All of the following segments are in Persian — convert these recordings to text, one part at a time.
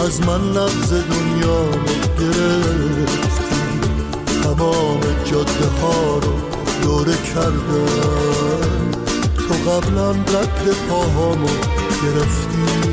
از من نبض دنیا گرفتی، تمام جاده ها رو دوره کردم، تو قبلا رد پاهامو گرفتی.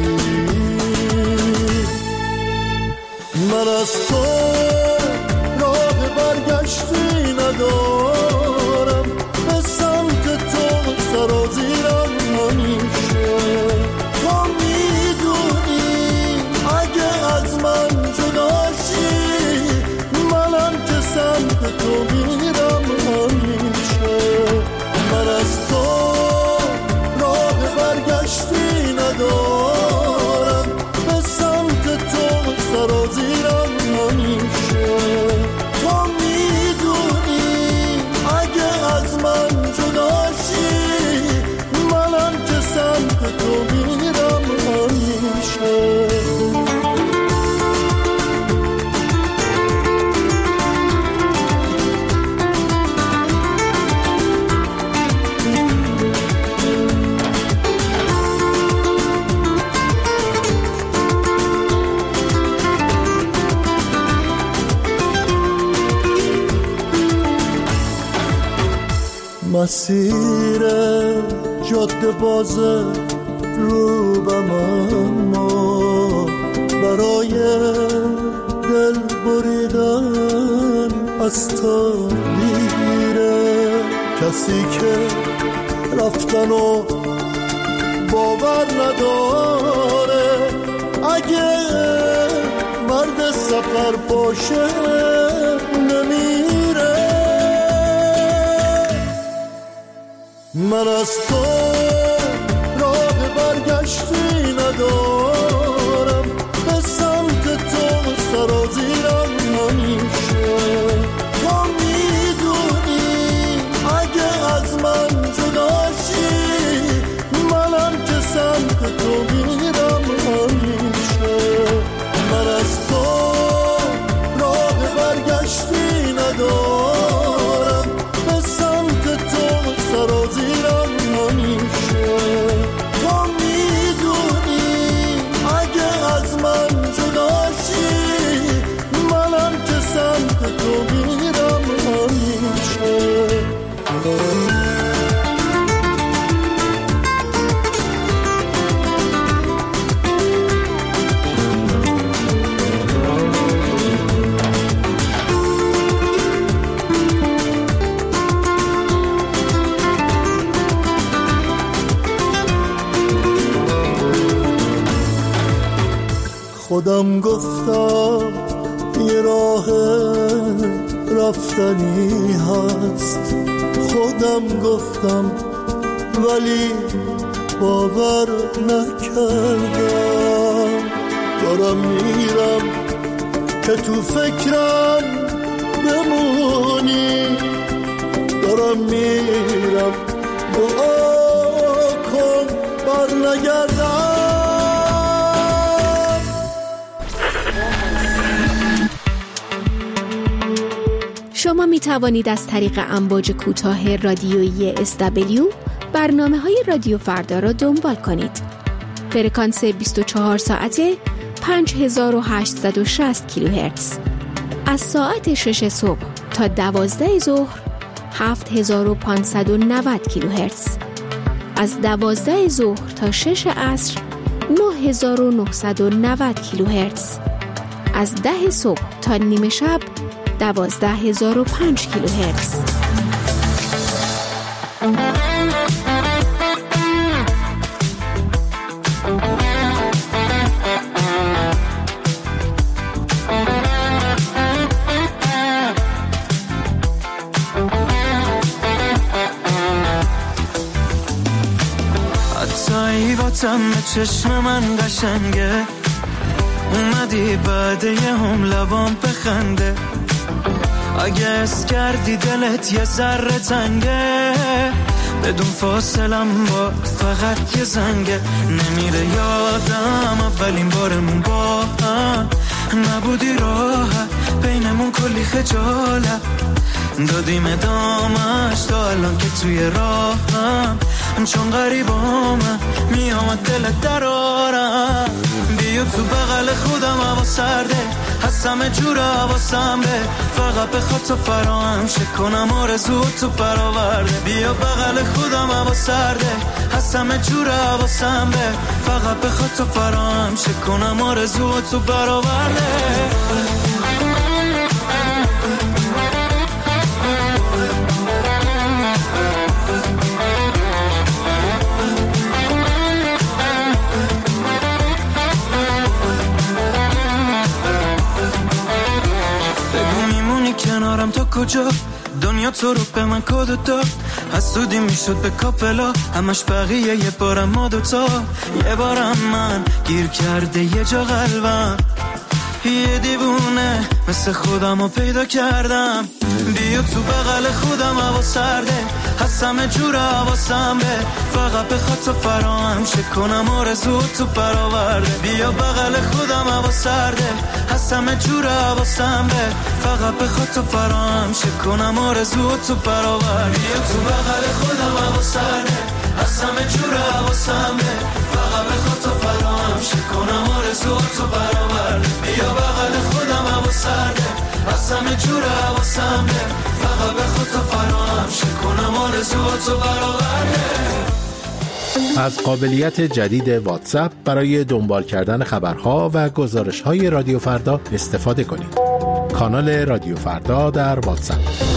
من از تو راه برگشتی ندارم، به سمت تو سرازیرم همیشه. تو میدونی اگه از من جداشی، منم که سمت تو میرم همیشه. من از تو راه برگشتی ندارم، به سمت تو سرازیرم همیشه. تو میدونی اگه از من جداشی، منم که سمت تو میرم همیشه. مسیر جاده بازه روبم، اما برای دل بریدن از تو دیره. کسی که رفتن و باور نداره، اگه مرد سفر باشه نمیره. من از تو راه برگشتی ندارم، به سمت تو سرازیرم همیشه. تو میدونی اگه از من جداشی، منم که سمت تو میرم همیشه. من از تو راه برگشتی ندارم، به سمت تو سرازیرم همیشه. تو میدونی اگه از من جداشی، منم که سمت تو میرم همیشه. خودم گفتم یه راه رفتنی هست، خودم گفتم ولی باور نکردم. دارم میرم که تو فکرم بمونی، دارم میرم دعا کن بر نگردم. شما می توانید از طریق امواج کوتاه رادیویی SW برنامه‌های رادیو فردا را دنبال کنید. فرکانس 24 ساعته 5860 کیلوهرتز. از ساعت 6 صبح تا 12 ظهر 7590 کیلوهرتز. از 12 ظهر تا 6 عصر 9990 کیلوهرتز. از 10 صبح تا نیمه شب 12005 کیلوهرتز. حتی واتم چشم من قشنگه، اومدی بعد یه هم لبام بخنده. اگه اس کردی دلت یه ذره تنگه، بدون فاصلم با فقط یه زنگه. نمیره یادم اولین بارمون با هم، نبودی راحت بینمون کلی خجالت. دادیم ادامش تا الان که توی راهم، چون غریبامم میامد دلت درارم. بیا تو بغل خودم هوا سرده هست همه جور حواسم به فقط بخواد تو فراهم شه کنم آرزو تو برآورده بیا بغل خودم هوا سرده هست همه جور حواسم به فقط بخواد تو فراهم شه کنم آرزو تو برآورده کنارم تا کجا دنیا تو رو به من کد داد حسودی میشد به کاپلا همش بقیه یه بارم ما دوتا یه بارم من گیر کرده یه جا قلبم یه دیوونه مثل خودم رو پیدا کردم بیا تو بغل خودم هوا سرده هست همه جور حواسم به فقط بخواد تو فراهم شه کنم آرزو تو برآورده بیا بغل خودم هوا سرده هست همه جور حواسم به فقط بخواد تو فراهم شه کنم آرزو تو برآورده بیا تو بغل خودم هوا سرده هست همه جور حواسم به فقط بخواد تو فراهم شه کنم آرزو تو برآورده بیا بغل خودم هوا سرده هست همه جور حواسم به فقط بخواد تو فراهم شه کنم آرزو تو برآورده. از قابلیت جدید واتساپ برای دنبال کردن خبرها و گزارش‌های رادیو فردا استفاده کنید. کانال رادیو فردا در واتساپ.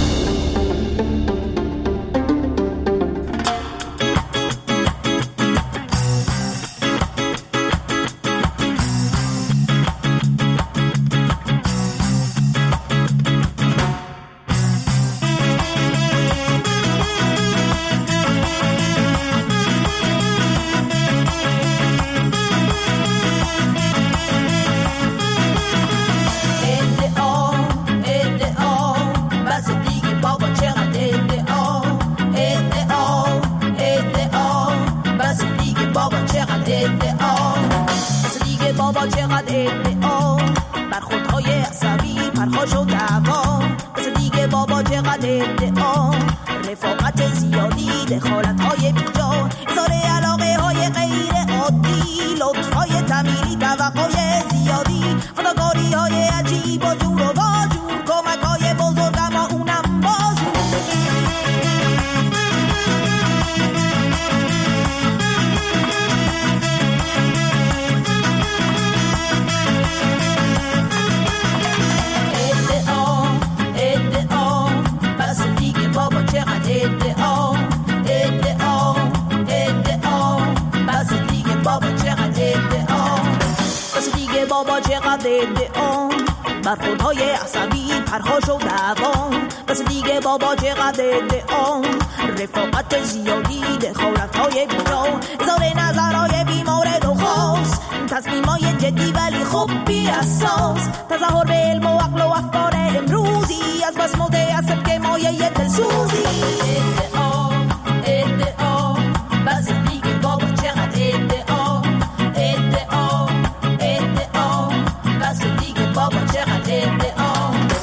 برخوردهای عصبی پرخاش و دعوا بس دیگه بابا چقدر ادعا رفاقت زیادی دخالت‌های بیجا اظهار نظرهای بیمورد و خاص تصمیمای جدی ولی خب بی اساس تظاهر به علم و عقل و افکار امروزی از بس متعصب که مایه دلسوزی ادعا ادعا بس دیگه بابا چقدر ادعا ادعا ادعا بس دیگه بابا چقدر ادعا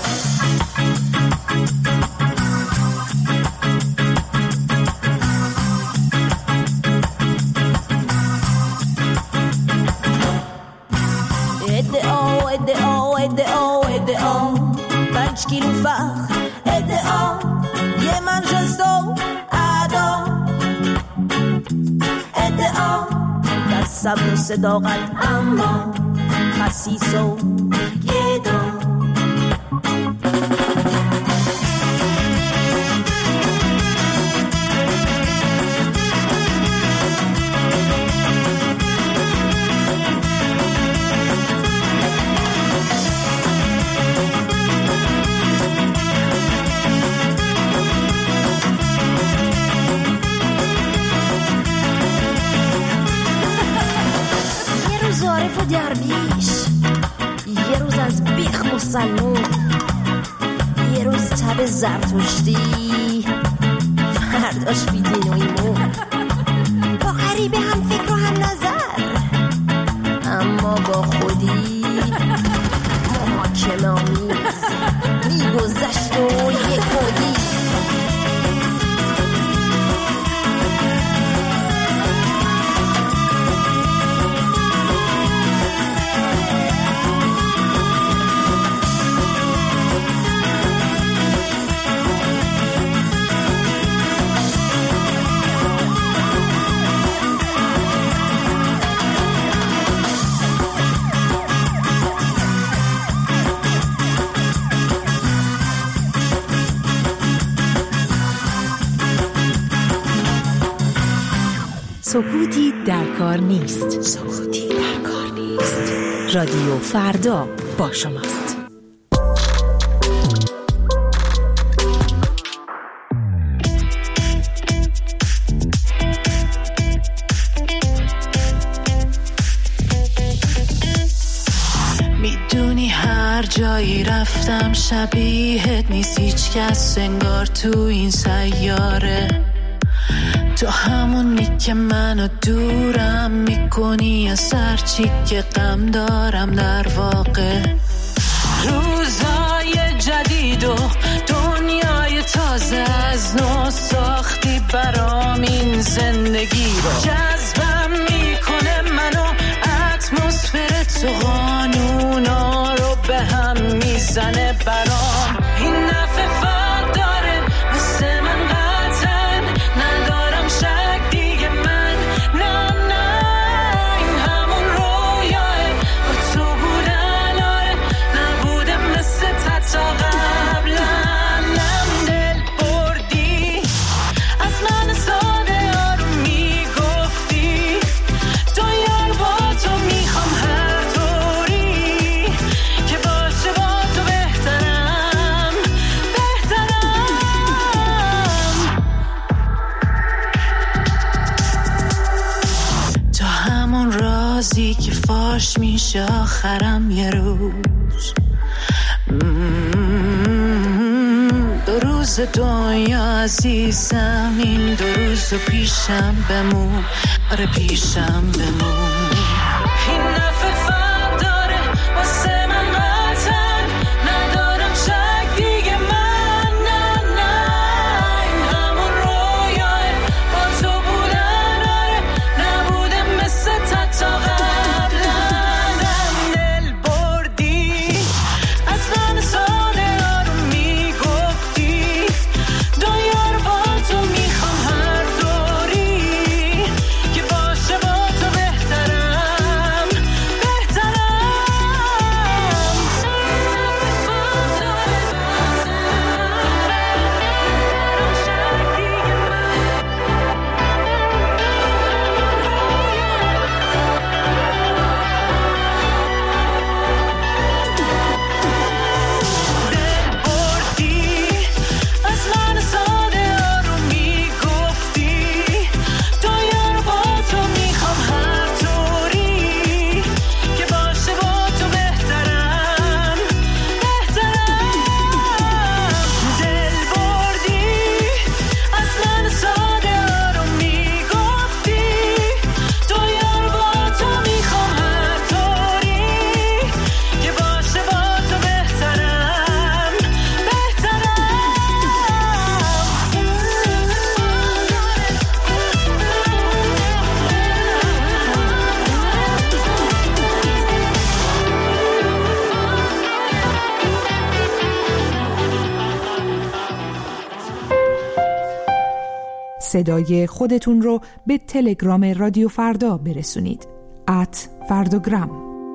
ادعا 5 کیلو فخر ادعا یه منشستو ادا ادعا در صبر و صداقت اما خسیس و گدا درویش یه روز از بیخ مسلمون یه روز تب زرتشتی فرداش بیدین و ایمون با غریبه هم فکر و هم نظر اما با خودی محاکمه آمیز میگذشت و یک خودی سکوتی در کار نیست. رادیو فردا با شماست. میدونی هر جایی رفتم شبیهت نیست هیچ کس انگار تو این سیاره. تو همونی که منو دورم میکنی از هر چی که غم دارم. در واقع روزای جدید و دنیای تازه از نو ساختی برام این زندگی رو. جذبم میکنه منو اتمسفر تو، قانونا رو به هم میزنه برام. این نفع فرق داره مثل من قطعا ندارم شک دیگه من. نه این همون رویاه با تو بودن. آره نبودم مثل تا قبلا. دل بردی از من ساده آروم میگفتی تو یار با تو میخوام هر طوری که باشه با تو بهترم. تو همون رازی که فاش میشه آخرم یه روز. دو روز دنیا عزیزم، این دو روز پیشم بمون. آره پیشم بمون. این نفع فرق داره واسه من قطعا ندارم شک دیگه من. نه این همون رویاه با تو بودن. آره نبودم مثل تا قبلا. دل بردی از من ساده آروم میگفتی دنیا رو با تو میخوام هر طوری که باشه با تو بهترم. دل بردی از من ساده آروم میگفتی دنیا رو با تو میخوام هر طوری که باشه با تو بهترم. دل بردی از من ساده آروم میگفتی دنیا رو با تو میخوام هر طوری که باشه با تو بهترم. صدای خودتون رو به تلگرام رادیو فردا برسونید. @فرداگرام.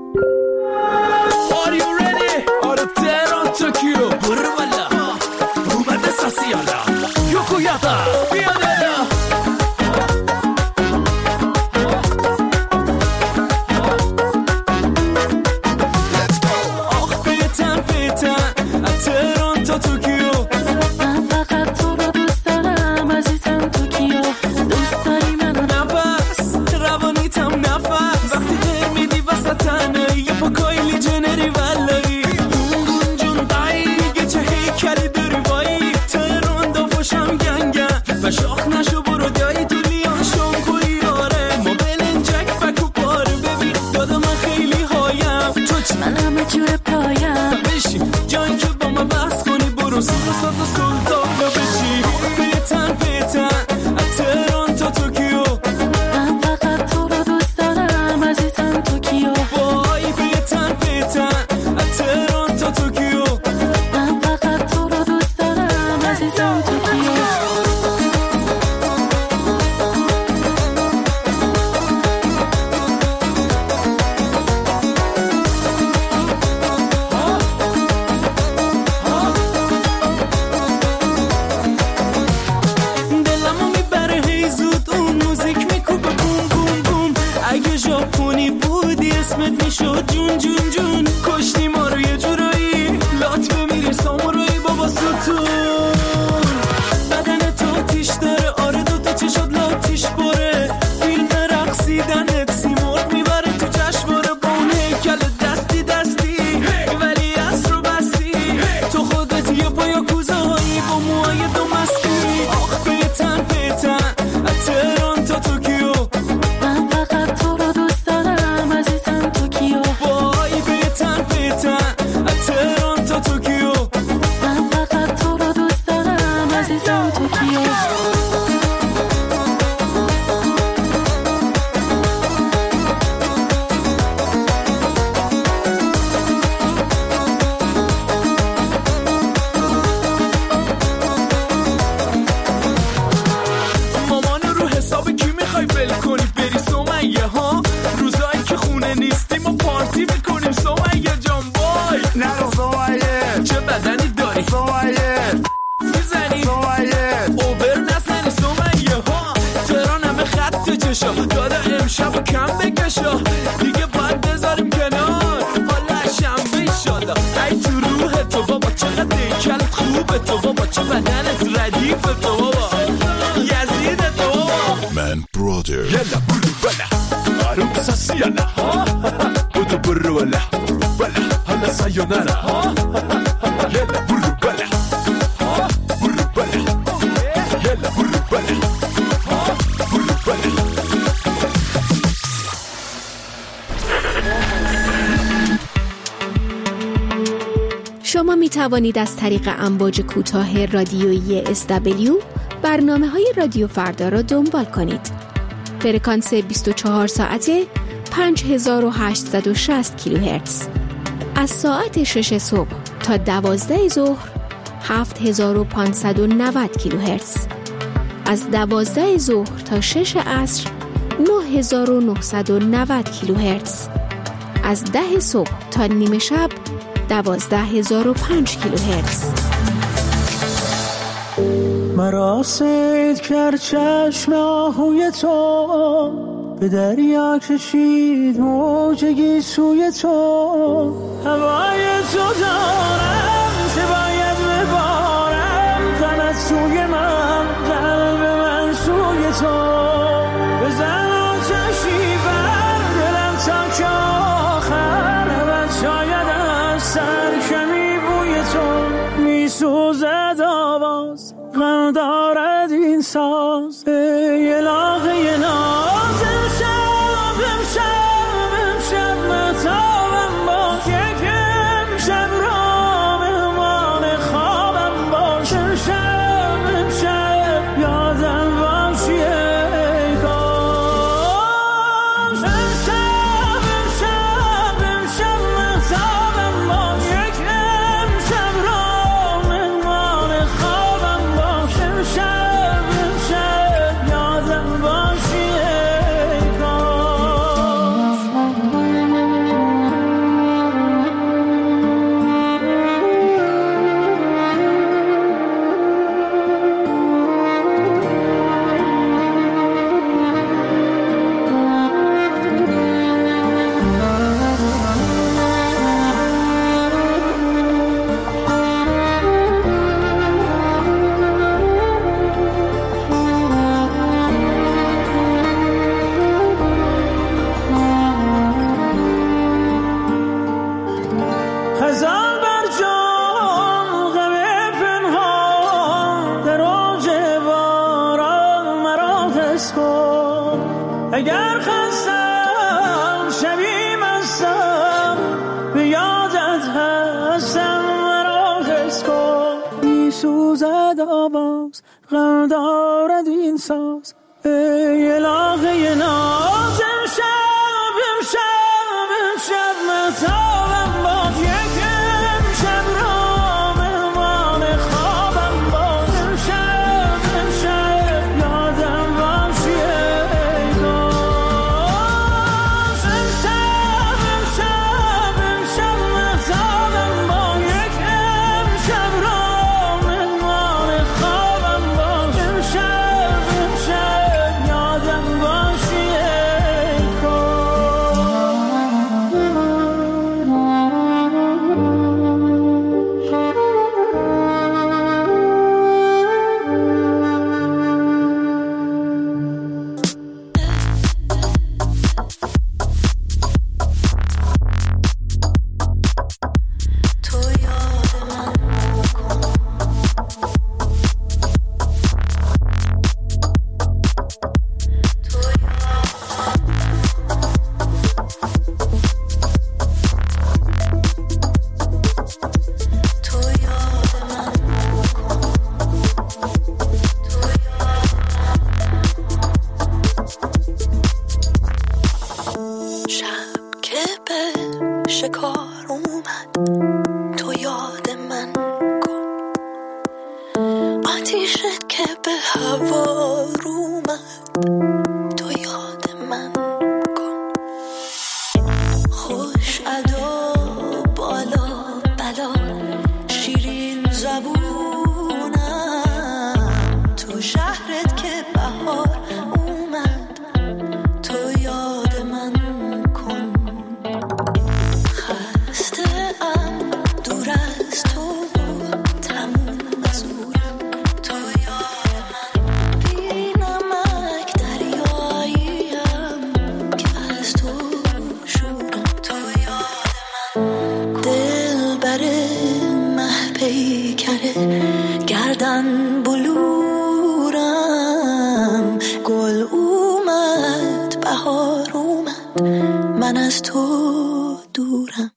Are you ready? آره تهران توکیو برو بالا اومده ساسیالا یوکویاتا بیاده آخ بیتن از تهران تا توکیو. من فقط تو رو دوست دارم عزیزم توکیو. دوست داری منو نفس روانیتم نفس وقتی در میدی وسط تنهایی یه پا کایلی جنری ولایی اون جون دایی دیگه چه هیکلی داری وایی تهران دافاشم گنگن و شاخ نشو برو دایی تو لیان شم کوی آره ما بلنجک فکو پاره ببین داده من خیلی هایم تو چی من همه جور پایم. بشیم جایی که با من بحث کنی برو سوز و ساز و سلطان یا بشی بیتن از تهران تا توکیو. من فقط تو رو دوست دارم عزیزم توکیو. وای بیتن از تهران تا توکیو. من فقط تو رو دوست دارم عزیزم توکیو. میشد جون جون جون، کشتی ما رو یه جورایی، لات بمیری سامورایی بابا ستون. بدن تو تیش داره، آره دوتا چشات لاتیش باره، فیلم رقصیدنت سیمرغ میبره تو جشنواره، با اون هیکل دستی دستی ولی از رو بستی، تو خودت یه پایا کوزهایی با موهای دو مستی. آخ پیتن پیتن تهران تا توکیو، من فقط تو رو دوست دارم عزیزم توکیو. وای پیتن پیتن تهران تا توکیو، من فقط تو رو دوست دارم عزیزم توکیو. مامانو رو حساب کی میخوای بل کنی بری سمیه ها، روزایی که خونه نیستیم و پارتی میکنیم سمیه جان. وای نرو سمیه، چه بدنی داری سمیه میزنی سمیه، اوبر نزنی سمیه ها. تهران همه خط چشا داده امشب و کم بکشا، دیگه باید بذاریم کنار حالا شنبه ایشالا. ای تو روح تو بابا چقدر دیکلت خوبه تو بابا، چه بدنت ردیف تو بابا، یزید تو بابا. من برادر یلا برو بلا عروس سیالا ها، بودو برو بلا بلا حالا سایونارا ها. یلا برو بلا برو بلا، یلا برو بلا برو بلا. شما می توانید از طریق امواج کوتاه رادیویی SW برنامه‌های رادیو فردا را دنبال کنید. فرکانس 24 ساعته 5860 کیلوهرتز. از ساعت 6 صبح تا 12 ظهر 7590 کیلوهرتز. از 12 ظهر تا 6 عصر 9990 کیلوهرتز. از 10 صبح تا نیمه شب 12005 کیلوهرتز. مرا صید کرد چشم آهوی تو، به دریا کشید موجگی سوی تو. هوای تو دارم چه باید ببارم، غمت سوی من قلب من سوی تو. بزن آتشی بر دلم تا که آخر، و شاید از سرکمی بوی تو میسوزد آواز، غم دارد این ساز. ای علاقه ناز امشب امشب امشب متابم باش، یک امشب را مهمان خوابم باش. امشب امشب یادم باشی ای کاش. امشب امشب امشب متابم باش، یک امشب را مهمان خوابم باش. امشب امشب یادم باشی ای کاش. خزان بر جان غم پنهان، در اوج باران مرا حس کن. اگر خستم شبی مستم، به یادت هستم مرا حس کن. میسوزد آواز، غم دارد این ساز. ای علاقه ناز امشب امشب امشب متابم باش، یک امشب را مهمان خوابم باش. امشب امشب یادم باشی ای کاش. امشب امشب امشب متابم باش، یک امشب را مهمان خوابم باش. امشب امشب یادم باشی ای کاش. بهار اومد تو یاد من کن، آتیشت که به هوا اومد تو یاد من کن، خوش ادا بالا بلا شیرین زبونم، تو شهرت که بهار اومد تو یاد من کن، خسته ام دور از تو تموم مزورم تو یاد من، بی نمک دریاییم که از تو شورم تو یاد من، دل بره مه پیکره گردن بلورم، گل اومد بهار اومد من از تو دورم.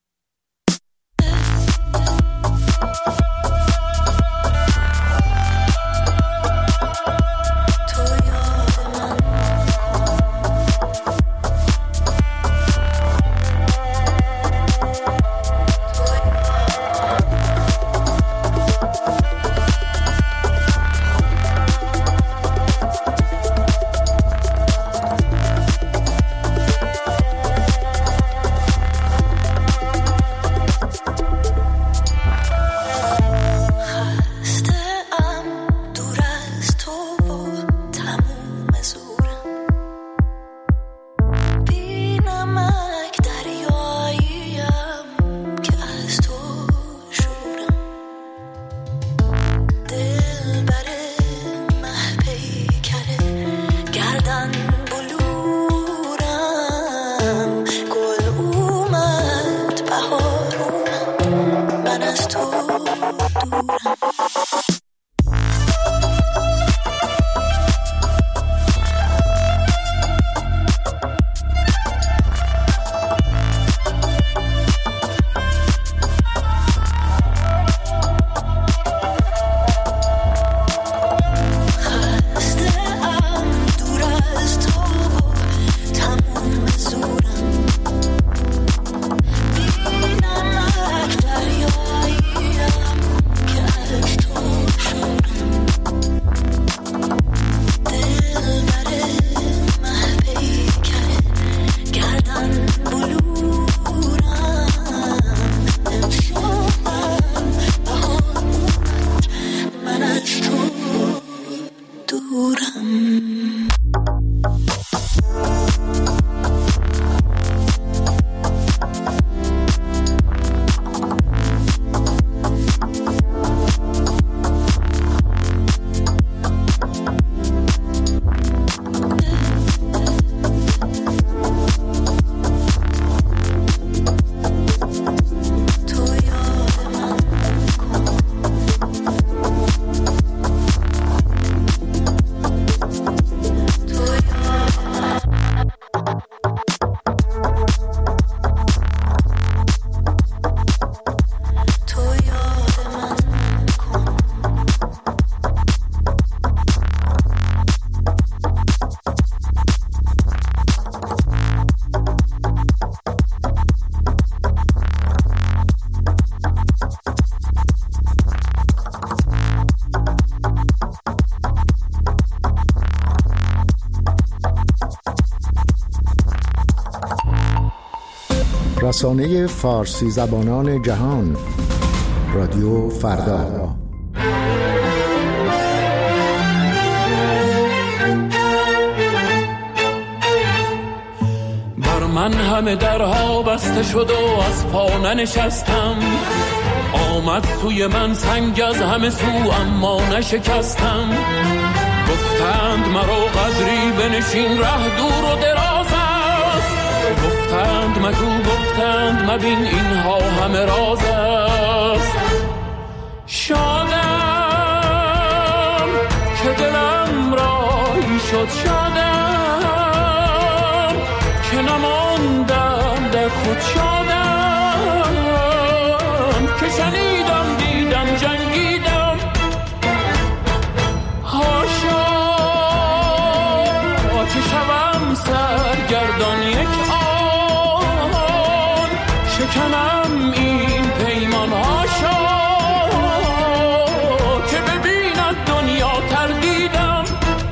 رسانه فارسی زبانان جهان رادیو فردا. بر من همه درها بسته شد و از پا ننشستم، آمد سوی من سنگ از همه سو اما نشکستم، گفتند مرا قدری بنشین ره دور و دراز است، گفتند مگو گفتند مبین اینها همه راز است، شادم که دلم راهی شد، شادم که نماندم در خود، شادم که شنیدم دیدم جنگیدم، هاشا که شوم سرگردان یک آن، شکنم دلم این پیمان ها شد که ببیند دنیا تردیدم.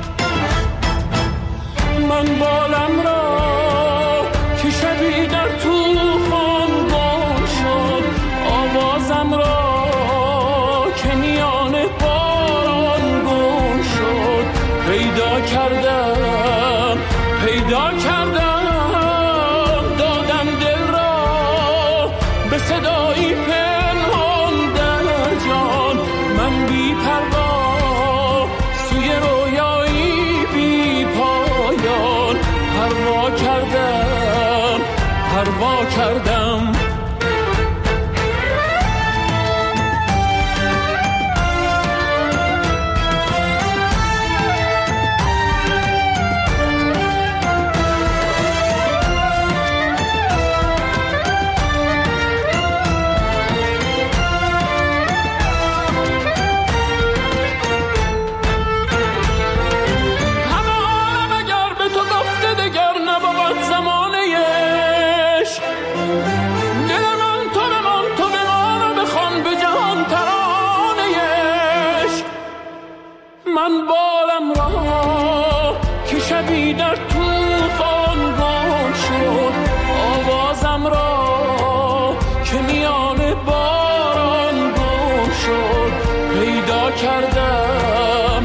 من بالم را که شبی در طوفان گم شد، آوازم را که میان باران گم شد. پیدا کردم دادم دل را به صدایی پنهان در جان. من بی پروا سوی رویایی بی پایان پروا کردم. من بالم را که شبی در طوفان گم شد، آوازم را که میان باران گم شد. پیدا کردم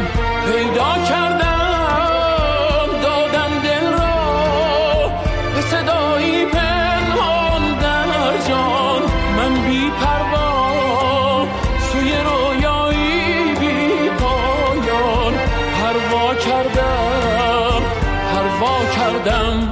دادم دل را به صدایی پنهان در جان. من بی پروا سوی رویایی بی پایان پروا کردم.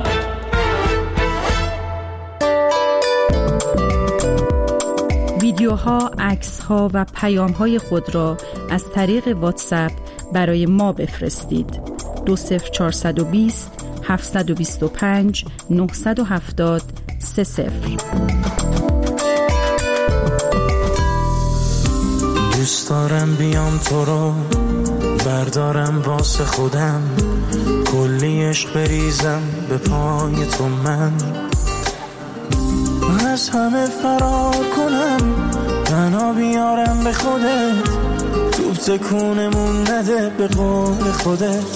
ویدیوها، عکس‌ها و پیام‌های خود را از طریق واتساپ برای ما بفرستید. 20420 725 970 30. دوست دارم بیام تو رو بردارم واسه خودم، کلی عشق بریزم به پای تو. من از همه فرار کنم، تنها بیارم به خودت، توب تکونمون نده به قول خودت.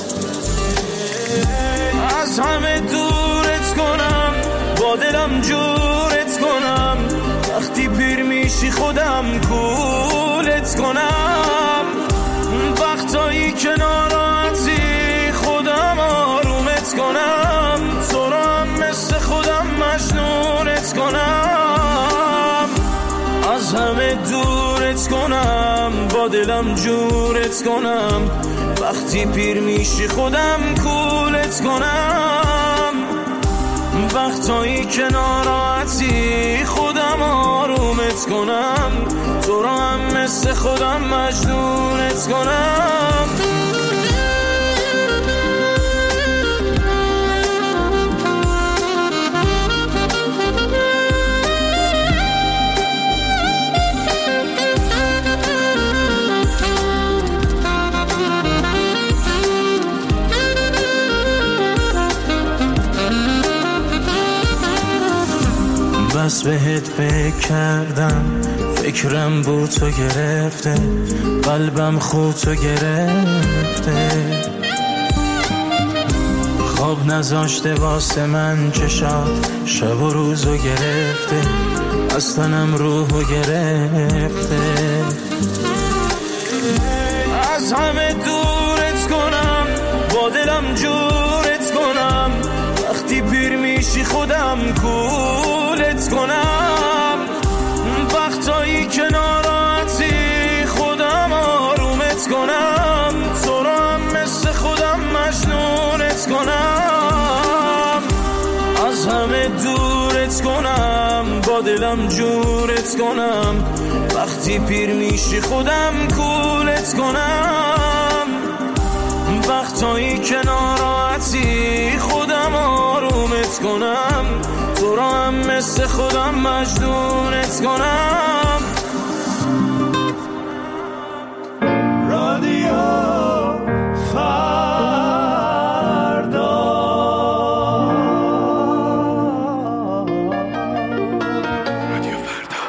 از همه دورت کنم، با دلم جورت کنم، وقتی پیر میشی خودم کولت کنم. وقتایی که ناراحتی خودم آرومت کنم، تو رو هم مثل خودم مجنونت کنم. از همه دورت کنم، با دلم جورت کنم، وقتی پیر میشی خودم کولت کنم. وقتایی که ناراحتی خودم آرومت کنم، تو رو هم مثل خودم مجنونت کنم. بس بهت فکر کردم، فکرم بود تو گرفته، قلبم خودتو گرفته. خواب نذاشته واسه من چشات، شب و روزو گرفته، از تنم روحو گرفته. از همه دورت کنم، با دلم جورت کنم، وقتی پیر میشی خودم کولت کنم. وقتایی که ناراحتی خودم آرومت کنم، تو رو هم مثل خودم مجنونت کنم. از همه دورت کنم، با دلم جورت کنم، وقتی پیر میشی خودم کولت کنم. وقتایی که ناراحتی خودم آرومت کنم، تو رو هم مثل خودم مجنونت کنم. رادیو فردا، رادیو فردا.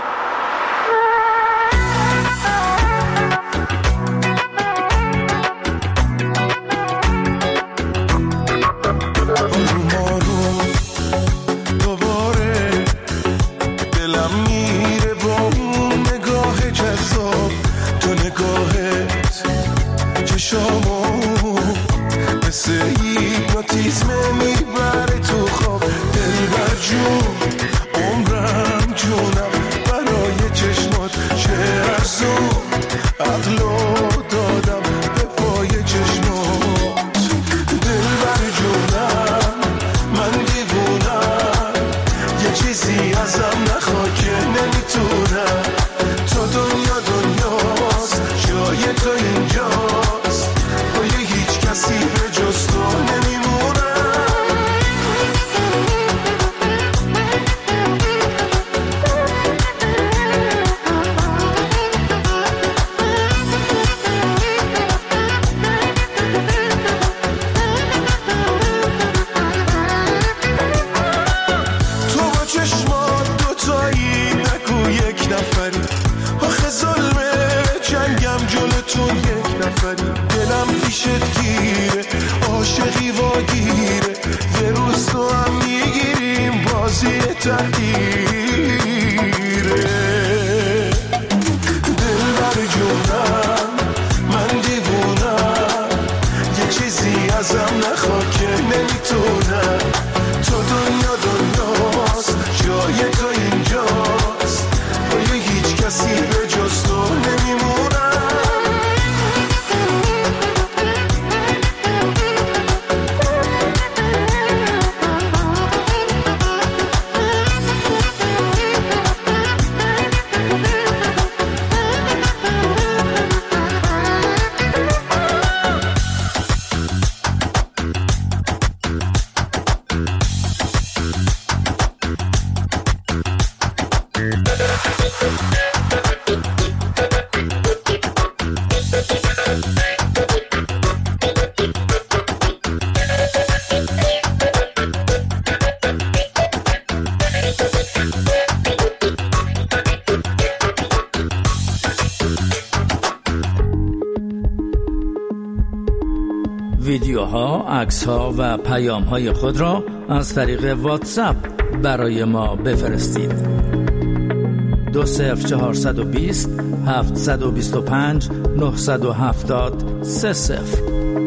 دلم میره با اون نگاه جذاب، تو نگاهت چشامو مثل هیپنوتیزم میبره تو خواب. دلبر جون عمرم جونم برای چشمات، چه ارزون عقلو دادم به پای چشمات. دلبر جونم من دیوونم، یه چیزی ازم نخواه که نمیتونم. تو دنیاست، جای تو اینجاست، با یه هیچ کسی به جز تو نمیمونم. تو با چشمات دوتایی نگو یک نفری، آخه ظلمه جنگم جلوتون یک نفری. دلم پیشت گیره، عاشقی واگیره، یه روز تو هم میگیریم بازی تقدیره. دلبر جونم من دیوونم، یه چیزی ازم نخواه که نمیتونم. تو دنیاست، جای تو اینجاست، با یه هیچ کسی به جز تو نمیمونم. ویدیوها، عکس‌ها و پیام‌های خود را از طریق واتساپ برای ما بفرستید. 20420 725 970 30.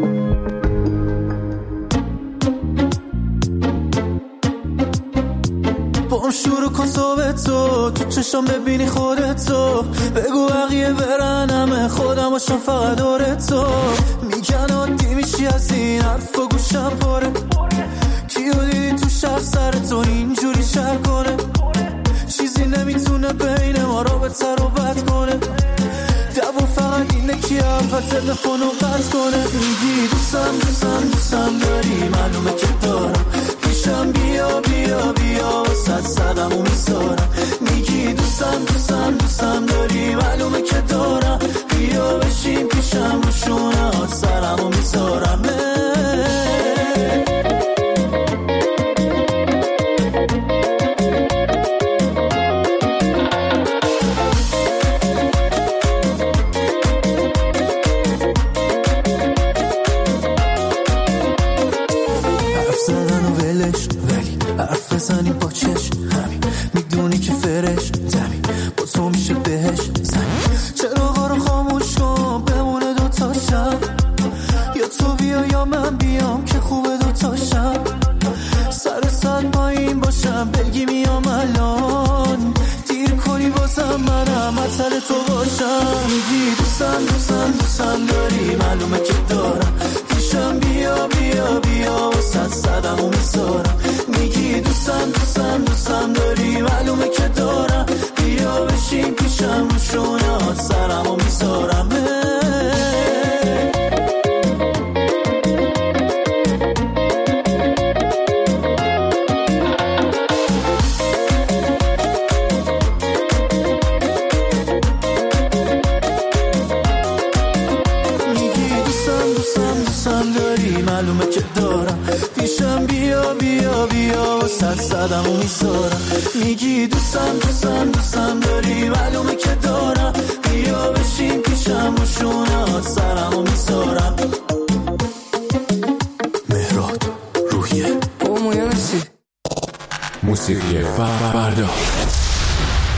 با شروع کن صحبتو، تو چشم ببینی خودتو، بگو بقیه برن همه خودماشون فقط دورتو. میگن عادی میشی از این حرف و گوشم پره، کیو دیدی تو شب سرتون اینجوری شر کنه. چیزی نمیتونه بین ما رابطه رو بد کنه، دوون فقط اینه که اول تلفنو قطع کنه. میگی دوستم داری، معلومه که دارم، پیشم بیا بیا بیا وسط صدمو میذارم. میگی دوستم داری، معلومه که دارم، بیا بشین پیشم رو شونهات سرمو میذارم. حرف بزنیم با چشم همین، میدونی که فرش دمی با تو میشه بهش زنی. چراغا رو خاموش کن بمونه دوتا شب، یا تو بیا یا من بیام که خوبه دوتا شب. سر صد پایین باشم بگی میام الان، دیر کنی بازم منم اثر تو باشم. میگی دوستم داری، معلومه که دارم، پیشم بیا بیا بیا وسط صدمو میذارم. میگی دوستم داری، معلومه که دارم، بیا بشین پیشم رو شونهات سرمو میذارم. دوستم داری، معلومه که دارم، پیشم بیا بیا بیا وسط صدمو میذارم. میگی دوستم داری، معلومه که دارم، بیا بشین پیشم رو شونهات سرمو میذارم. مهراد روحیه موسیقی فردا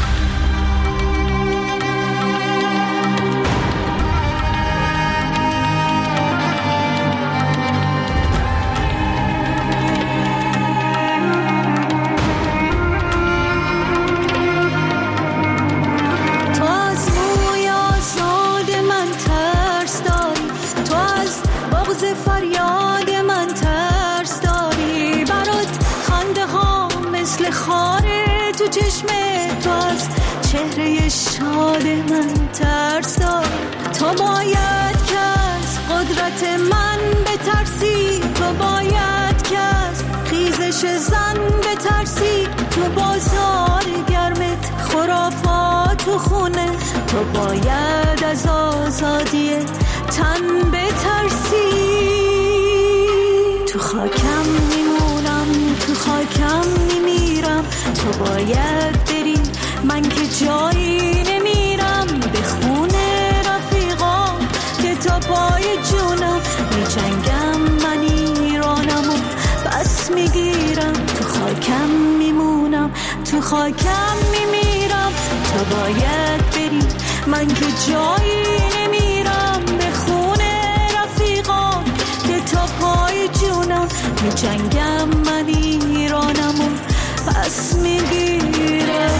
چهره شاد من ترسا. تو باید که از قدرت من بترسی، تو باید که از خیزش زن بترسی. تو بازار گرمت خرافات و خونه، تو باید از آزادی تن بترسی. تو خاکم میمونم، تو خاکم میمیرم، تو باید بری من که جایی نمیرم. به خونه رفیقام که تا پای جونم میجنگم، من ایرانم و بس میگیرم. تو خاکم میمونم، تو خاکم میمیرم، تو باید بری من که جایی نمیرم. به خونه رفیقام که تا پای جونم میجنگم، من ایرانم و پس میگیرم.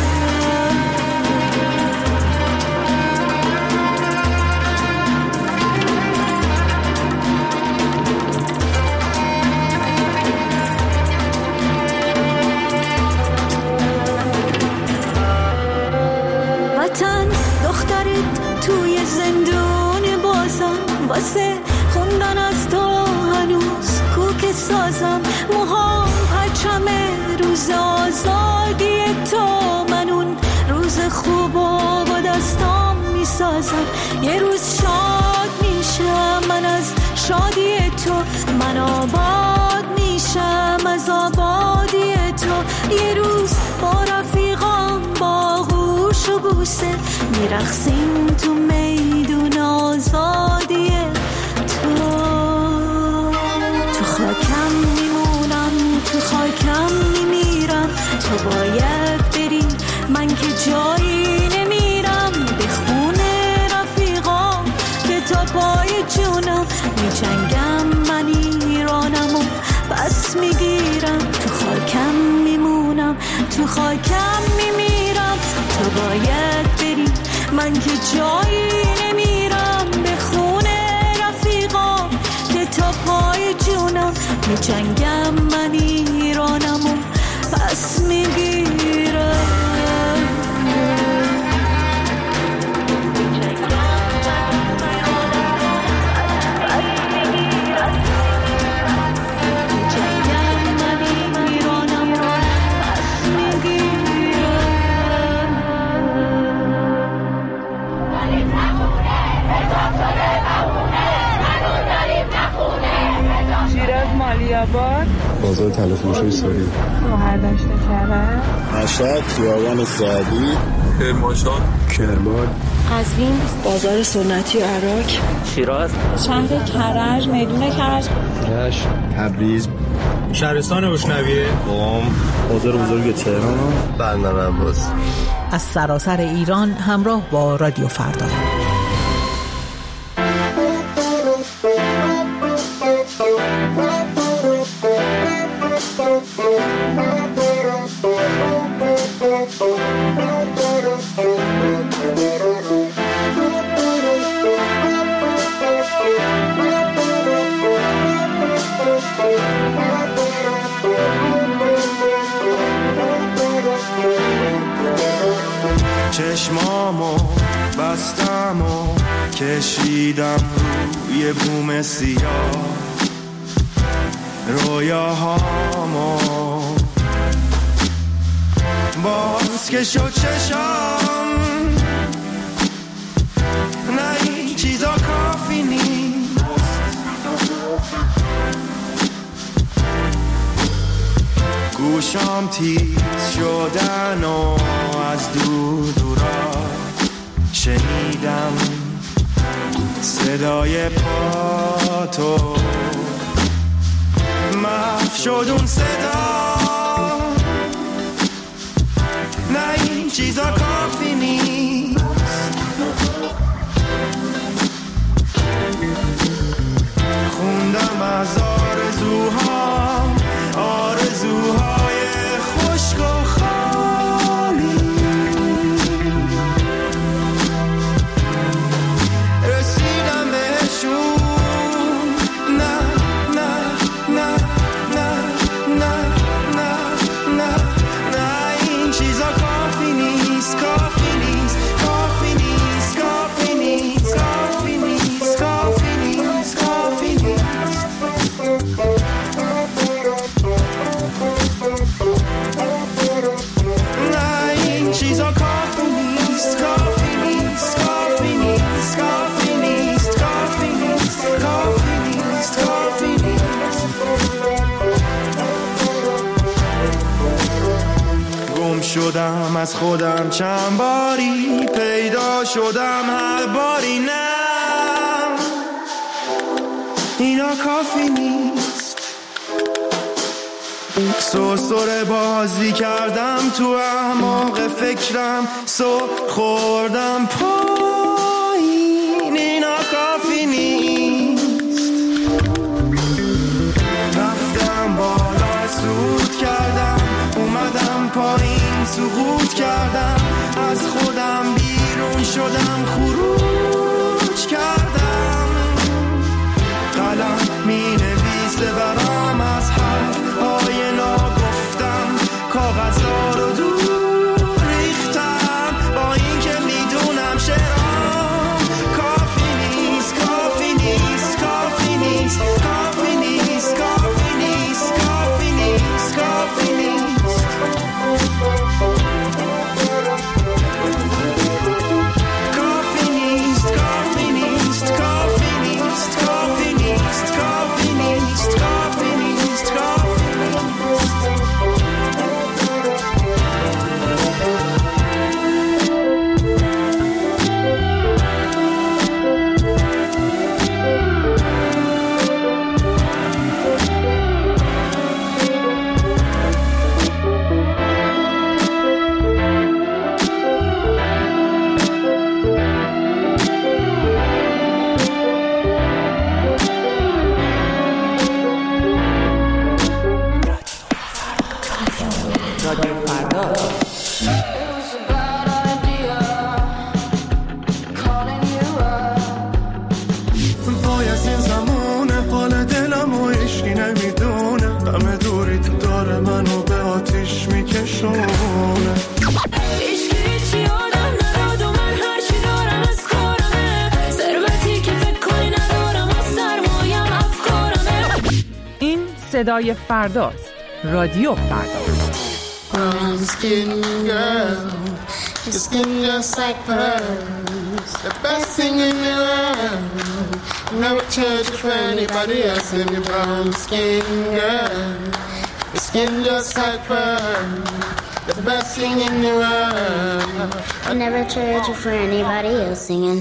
وطن دخترت توی زندون بازم، واسه خوندن از تو هنوز کوک سازم. موها پرچم روز آزادی تو، من اون روز خوبا با دستام میسازم. یه روز شاد میشم من از شادی تو، من آباد میشم از آبادی تو. یه روز با رفیقام با غوش و بوسه میرقصیم تو میدون آزادی تو. تو خاکم میمونم، تو خاکم میمیرم، تو باید بری من که جایی نمیرم. به خونه رفیقام که تا پای جونم میجنگم، من ایرانم و بس میگیرم. تو خاکم میمونم، تو خاکم میمیرم، تو باید بری من که جایی نمیرم. به خونه رفیقام که تا پای جونم میجنگم، من ایرانم و پس میگیرم. بازار تلفروشی ساری، مهردشت کرد، مشهد، خیابان سعدی، کرمانشاه، کرمان، قزوین، بازار سنتی عراق، شیراز، شهر کرج، میدون کرج، رشت، تبریز، شهرستان روشنویه، قم، بازار بزرگ تهران، بندر عباس. از سراسر ایران همراه با رادیو فردا. چشمامو بستم و کشیدم روی بوم سیاه، رویاهامو باز که شد چشام. نه این چیزا کافی نیست، گوشام تیز شدن و از دور دورا شنیدم صدای پاتو. محو شد اون صدا، نه این چیزا کافی نیست. خوندم از آرزوهام، آرزوهای خشک و خالی، رسیدم بهشون. نه نه نه نه نه نه نه نه این چیزا کافی نیست، کافی نیست. از خودم چند باری پیدا شدم هر باری نه اینا کافی نیست سرسره بازی کردم تو اعماق فکرم خوردم پایین اینا کافی نیست رفتم بالا سود کردم اومدم پایین سقوط کردم از خودم بیرون شدم خروج کردم قلم می نویسه برام از حرفهای ناگفتم کاغذها رو دور ریختم با این که میدونم شعرام کافی نیست کافی نیست کافی نیست کافی نیست کافی نیست کافی نیست کافی نیست صدای فرداست. رادیو فردا. Brown skin girl, your skin just like pearls, the best thing in the world. Never change for anybody else in your brown skin girl, your skin just like pearls, the best thing in the world. I never trade you for anybody else singing.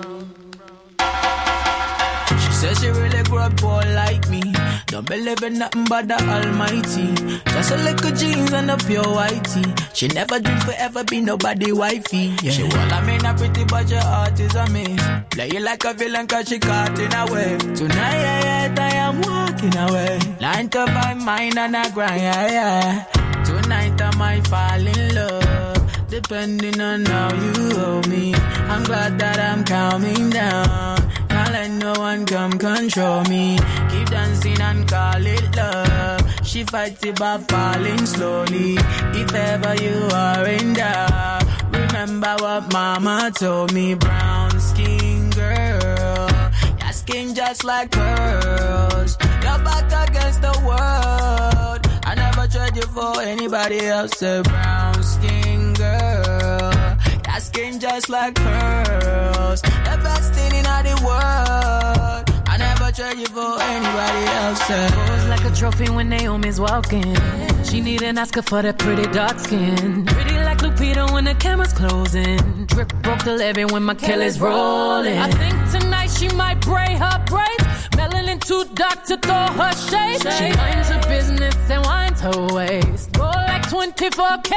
She says she really grew up poor like me. Don't believe in nothing but the Almighty. Just a little jeans and a pure whitey. She never dreamed forever be nobody wifey. Yeah. She well, I mean, a pretty but your heart is a miss. Play you like a villain cause she caught in a way. Tonight I am walking away. 9 to 5 mine and I grind, yeah. Tonight I might fall in love. Depending on how you hold me. I'm glad that I'm calming down. Can't let no one come control me. Keep dancing and call it love. She fights it by falling slowly. If ever you are in doubt, remember what mama told me. Brown skin girl, your skin just like pearls. Your back against the world. I never trade you for anybody else. A brown skin girl, your skin just like pearls. The best thing in all the world. I never trade you for anybody else. Pose like a trophy when Naomi's walking. She need an Oscar for that pretty dark skin. Pretty like Lupita when the camera's closing. Drip broke the levee when my Kelly's rolling. I think tonight she might braid her braids. Melanin too dark to throw her shade. She minds her business and winds her waist. Go like 24K.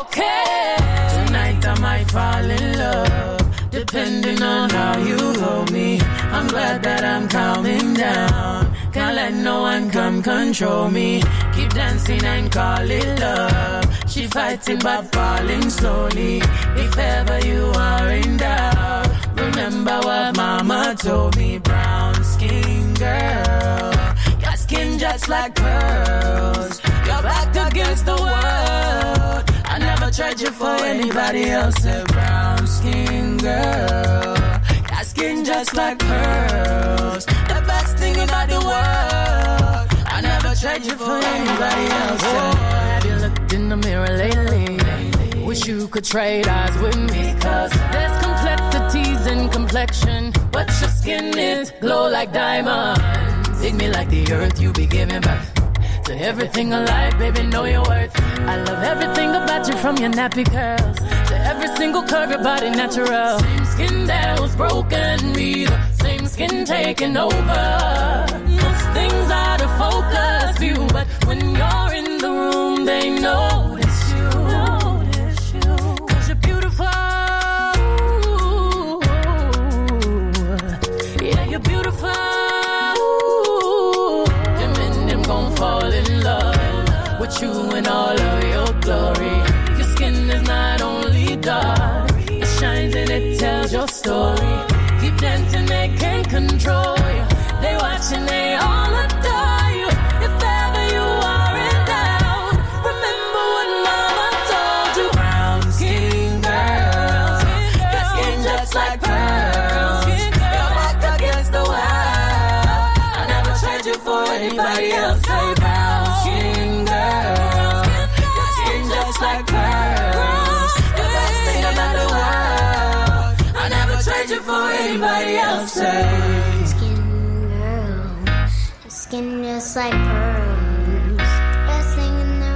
Okay. Tonight I might fall in love. Depending on how you hold me. I'm glad that I'm calming down. Can't let no one come control me. Keep dancing and call it love. She fighting but falling slowly. If ever you are in doubt, remember what mama told me. Brown skin girl, your skin just like pearls. Your back against the world. I never trade you for anybody else. A brown skin girl, your skin just like pearls. The best thing in all the world. I never trade you for anybody else. Oh, have you looked in the mirror lately? Wish you could trade eyes with me. Cause there's complexities in complexion, but your skin is glow like diamonds. Dig me like the earth, you be giving birth to everything alive, baby, know your worth. I love everything about you, from your nappy curls to every single curve, your body natural. Same skin that was broken, be the same skin taking over. Most things out of focus view, but when you're in the room, they notice you. Cause you're beautiful. Yeah, you're beautiful. Them and them gon' fall in love with you in all of your glory. Your skin is not only dark, it shines and it tells your story. Keep dancing, they can't control you. They watching, they all adore you. If ever you are in doubt, remember what mama told you. Brown skin girls, your skin just like pearls. You're back against the wall. I never trade you for anybody else. Say brown skin girls, your skin just like pearls. The best thing about the world. I never trade you for anybody else. Say skin just like pearls, best thing in the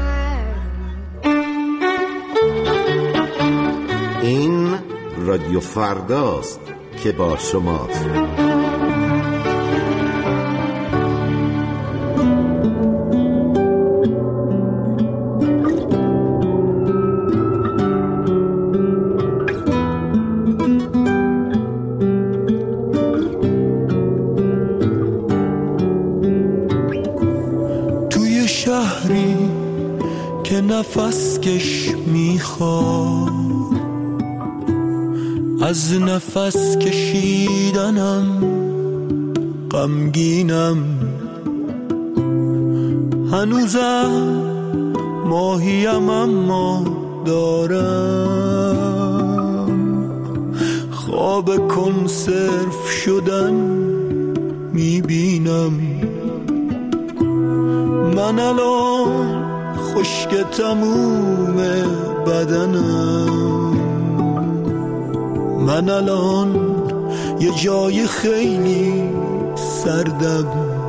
world. این رادیو فرداست که با شماست. نفس کش میخواد، از نفس کشیدنم غمگینم. هنوزم ماهیم اما دارم خواب کنسرو شدن میبینم. من الان خشک تموم بدنم، من الان یه جای خیلی سردم،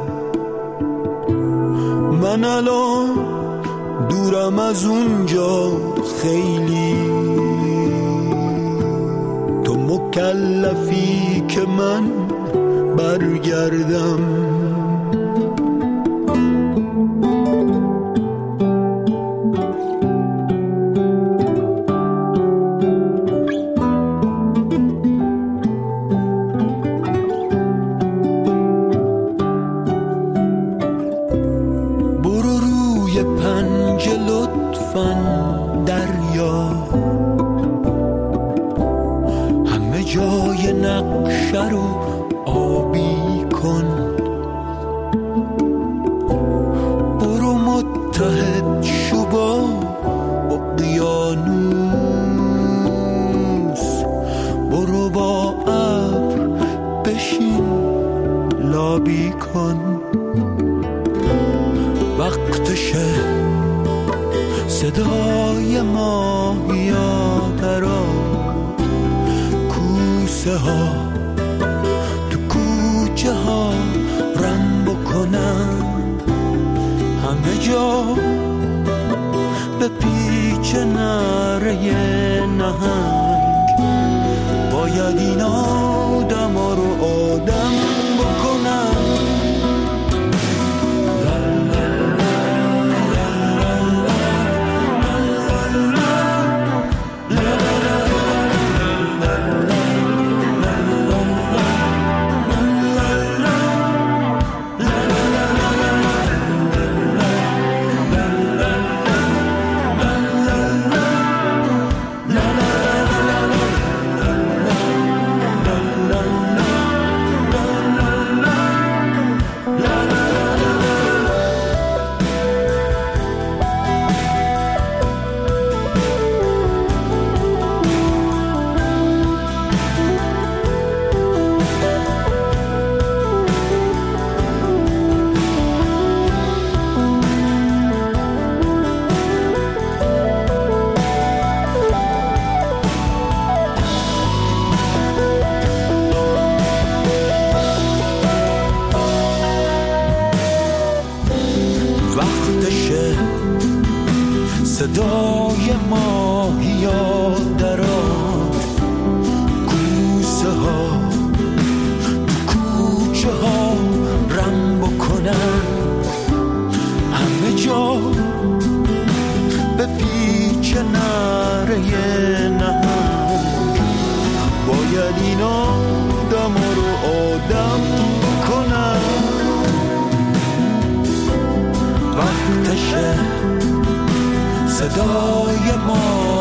من الان دورم از اونجا خیلی. تو مکلفی که من برگردم. صدای ماهیا درا کوسه ها تو کوچه ها رم بکنن، همه جا به پیچ نره نهنگ. باید این آدم ها رو آدم بکنن. صدای ماهیا در آب، کوسه ها تو کوچه ها رم بکنن، همه جا به پیچ نره نهنگ. باید این آدم رو آدم بکنن، وقتشه صدای ما